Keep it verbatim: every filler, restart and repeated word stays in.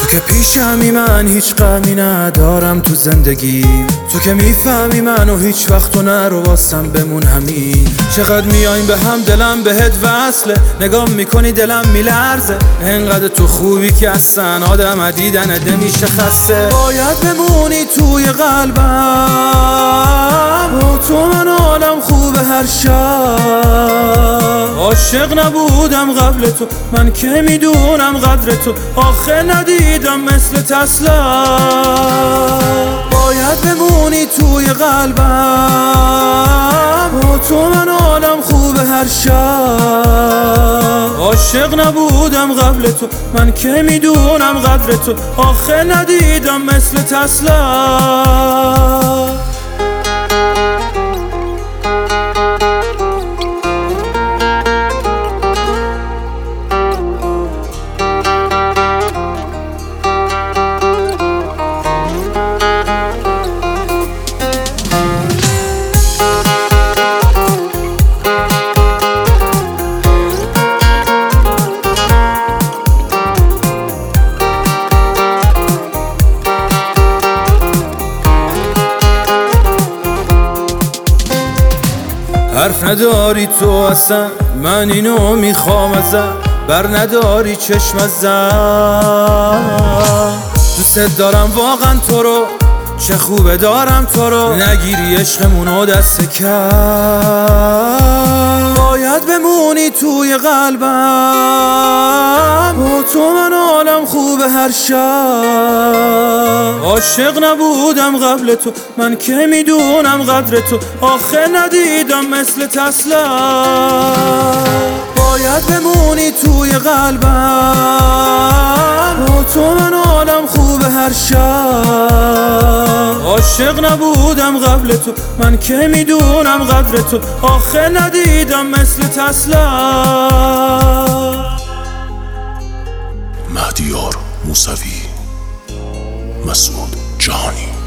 که پیشمی من هیچ غمی ندارم تو زندگی، تو که میفهمی منو هیچ وقت تو نرو واسم بمون همین. چقدر میایم به هم دلم بهت وصله، نگاه میکنی دلم میلرزه، انقدر تو خوبی که اصلا آدم دیدنت نمیشه خسته. باید بمونی توی قلبم، با تو من حالم خوبه هر شب. عاشق نبودم قبل تو، من که میدونم قدر تو، آخه ندیدم مثل تسلا. باید بمونی توی قلبم، با تو من حالم خوبه هر شب. عاشق نبودم قبل تو، من که میدونم قدر تو، آخه ندیدم مثل تسلا. حرف نداری تو اصلا، من اینو میخوام ازم، بر نداری چشم ازم. دوست دارم واقعا تو رو، چه خوبه دارم تو رو، نگیری عشقمونو دست کم. باید بمونی توی قلبم، با تو من حالم خوبه هر شب. عاشق نبودم قبل تو، من که میدونم قدر تو، آخه ندیدم مثل تسلا. باید بمونی توی قلبم، با تو من حالم خوبه هر شب. عاشق نبودم قبل تو، من که میدونم قدر تو، آخه ندیدم مثل تسلا. مهدیار موسوی، مسعود جهانی.